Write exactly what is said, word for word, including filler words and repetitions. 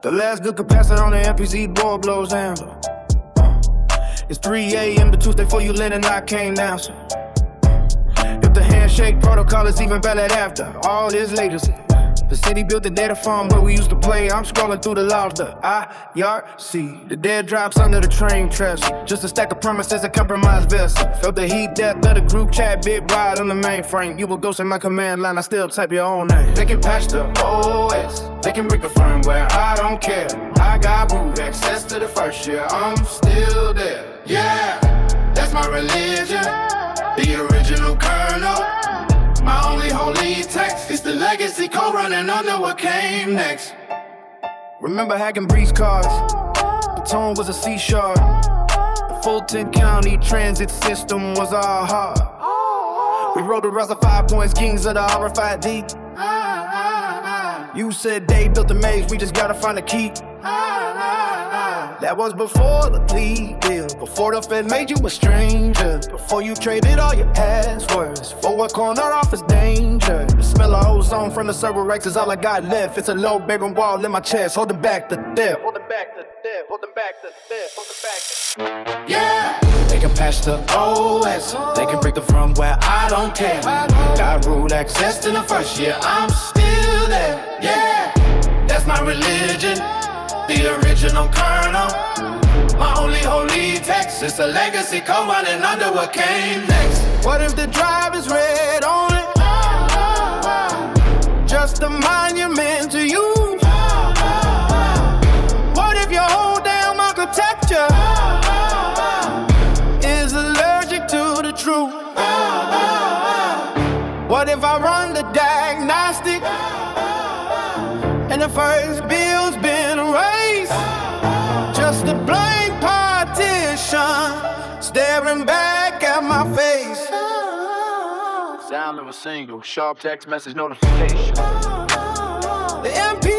The last good capacitor on the M P C door blows down. Uh, it's three a.m. the Tuesday before you land and I came down. So, if the handshake protocol is even valid after all this latency. The city built a data farm where we used to play. I'm scrolling through the logs, the I R C. The dead drops under the train tracks. Just a stack of promises, a compromised vessel. Felt the heat death of the group chat, bit wide on the mainframe. You were ghosting my command line, I still type your own name. They can patch the O S, they can break the firmware, I don't care. I got root access to the first year, I'm still there. Yeah, that's my religion, the original kernel. My only holy text is the legacy code running under what came next. Remember hacking breeze cars? The tone was a C sharp. The Fulton County transit system was all hard. We rode around the five points, kings of the R F I D. You said they built the maze, we just gotta find a key. That was before the plea deal, before the Fed made you a stranger, before you traded all your passwords for a corner office danger. The smell of ozone from the server Rex is all I got left. It's a low bedroom wall in my chest, holding back the death. Holding back the death, holding back the death, holding back the death. Yeah, they can patch the O S, they can break the firmware, I don't care. Got root access to the first year, I'm still there. Yeah, that's my religion, the original kernel. My only holy text is a legacy code running under what came next. What if the drive is red only? Just a monument to you. What if your whole damn architecture is allergic to the truth? What if I run the diagnostic and the first bill's been erased? Just a blank partition staring back at my face. Sound of a single sharp text message notification. The M P